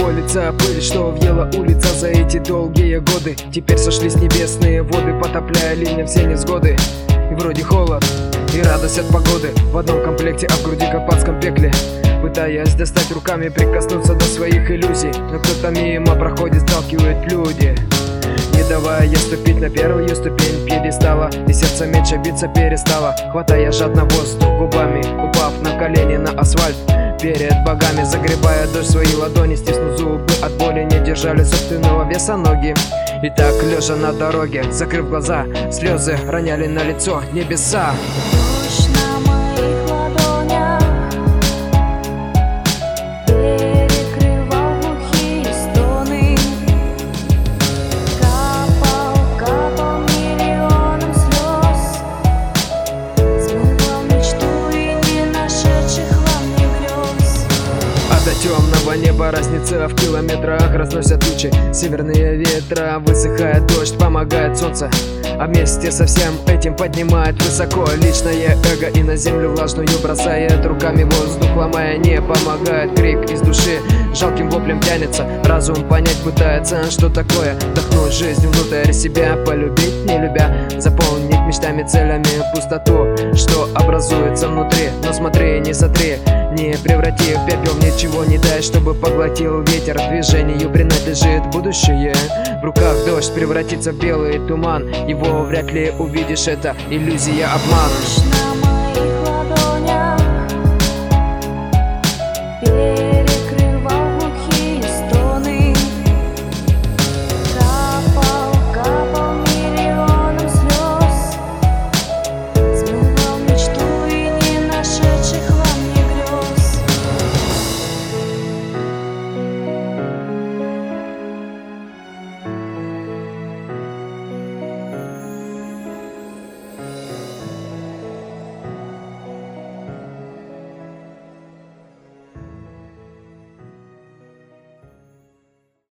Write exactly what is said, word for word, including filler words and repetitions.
его лица пыль, что въела улица за эти долгие годы. Теперь сошлись небесные воды, потопляя ливнем все невзгоды. И вроде холод, и радость от погоды в одном комплекте, а в груди как в адском пекле. Пытаясь достать руками, прикоснуться до своих иллюзий, но кто-то мимо проходит, сталкивают люди, не давая ступить на первую ступень пьедестала. И сердце меньше биться перестало, хватая жадно воздух губами, упав на колени на асфальт перед богами, загребая дождь свои ладони, стиснув зубы от боли, не держали собственного веса ноги. И так, лежа на дороге, закрыв глаза, слезы роняли на лицо небеса. Дождь на моих ладонях перекрывал глухие стоны, капал, капал миллионом слез, смывал мечту и не нашедших во мне грез. А до темного неба разница в километрах, разносят тучи северные ветра, высыхает дождь, помогает солнце, а вместе со всем этим поднимает высоко личное эго и на землю влажную бросает руками воздух, ломая, не помогает крик из души, жалким воплем тянется разум, понять пытается, что такое вдохнуть жизнь внутрь себя, полюбить не любя, заполнить мечтами, целями пустоту, что образуется внутри. Но смотри, не сотри, не преврати в пепел, ничего не дай, чтобы поглотил ветер. Движению принадлежит будущее, в руках дождь превратится в белый туман, его вряд ли увидишь, это иллюзия, обман.